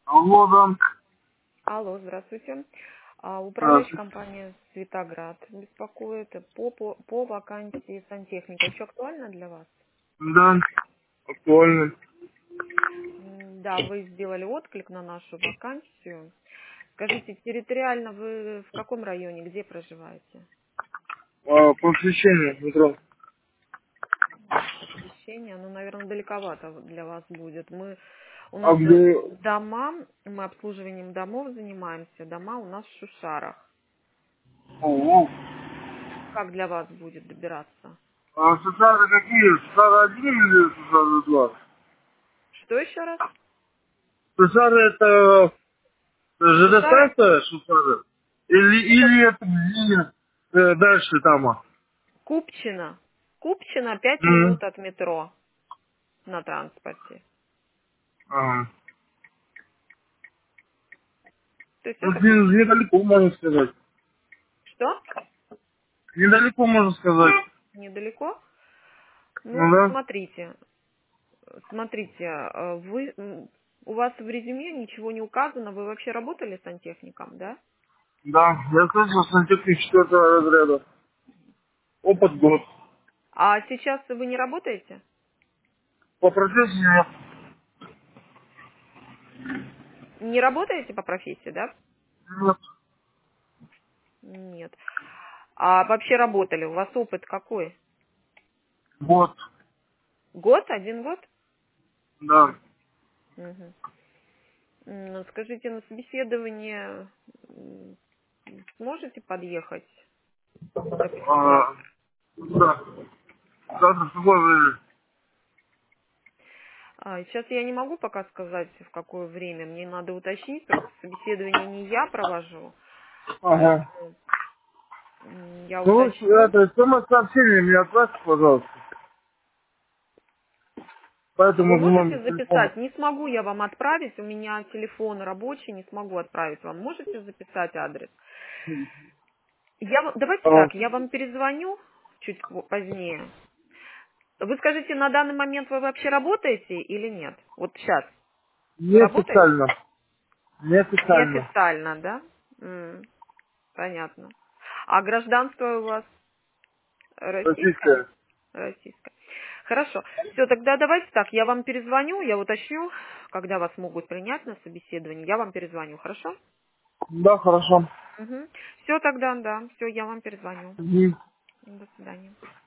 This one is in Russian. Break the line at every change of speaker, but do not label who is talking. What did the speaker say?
Алло, да.
Алло, здравствуйте. Управляющая
Здравствуйте.
компания «Светоград» беспокоит по вакансии сантехника. Еще актуально для вас?
Да, актуально.
Да, вы сделали отклик на нашу вакансию. Скажите, территориально вы в каком районе, где проживаете?
По освещению метро.
Посещение, ну, наверное, далековато для вас будет. У
А
нас
где?
дома, мы обслуживанием домов занимаемся, дома у нас в Шушарах.
О,
Как для вас будет добираться?
а Сусары какие? Сусары один или Сусары два?
Что еще раз?
Сусары это
Шушары
ЖД-станция Сусары?
это
Или это где дальше там?
Купчино. Купчино 5
М.
минут от метро на транспорте.
Ага.
То есть
Ну,
это Купчино.
недалеко, можно сказать.
Что?
Недалеко, можно сказать.
Недалеко?
Ну
Ну,
да.
смотрите, у вас в резюме ничего не указано, вы вообще работали сантехником, да?
Да, я слышал сантехник 4 разряда. Опыт
Мгм.
год.
А сейчас вы не работаете?
По профессии нет.
Не работаете по профессии, да?
Нет.
Нет. А вообще работали? У вас опыт какой?
Вот.
Год? 1 год?
Да.
Мгм. Скажите, на собеседование сможете подъехать, допустим,
А,
завтра?
да. Завтра в какое время?
Сейчас я не могу пока сказать, в какое время. Мне надо уточнить, просто собеседование не я провожу,
Ага.
поэтому я
Ну,
уточню.
это, тема сообщения мне отправьте, пожалуйста. По
А вы
этому же
можете
номеру телефона.
записать? Не смогу я вам отправить, у меня телефон рабочий, не смогу отправить вам. Можете записать адрес? Давайте
А,
так, я вам перезвоню чуть позднее. Вы скажите, на данный момент вы вообще работаете или нет? Вот сейчас. Вы работаете?
неофициально. Неофициально.
Неофициально, да? Понятно. А гражданство у вас российское?
Российская.
Российское. Хорошо. Все, тогда давайте так, я вам перезвоню, я уточню, когда вас могут принять на собеседование. Я вам перезвоню, хорошо?
Да, хорошо.
Все тогда, да. Все, я вам перезвоню.
Мгм.
До свидания.